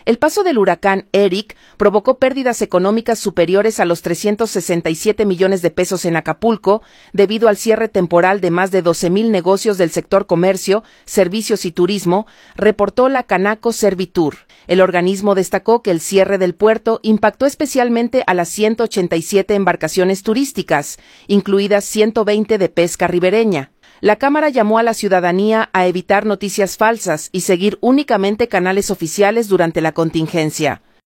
El paso del huracán Eric provocó pérdidas económicas superiores a los 367 millones de pesos en Acapulco, debido al cierre temporal de más de 12,000 negocios del sector comercio, servicios y turismo, reportó la Canaco Servitur. El organismo destacó que el cierre del puerto impactó especialmente a las 187 embarcaciones turísticas, incluidas 120 de pesca ribereña. La Cámara llamó a la ciudadanía a evitar noticias falsas y seguir únicamente canales oficiales durante la contingencia.